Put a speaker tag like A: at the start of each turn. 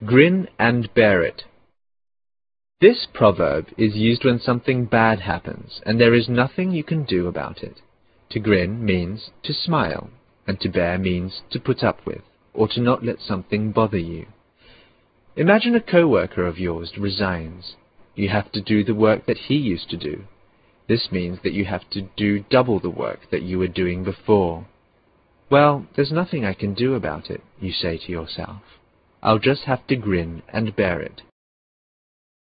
A: Grin and bear it. This proverb is used when something bad happens and there is nothing you can do about it. To grin means to smile, and to bear means to put up with, or to not let something bother you. Imagine a co-worker of yours resigns. You have to do the work that he used to do. This means that you have to do double the work that you were doing before. Well, there's nothing I can do about it, you say to yourself. I'll just have to grin and bear it.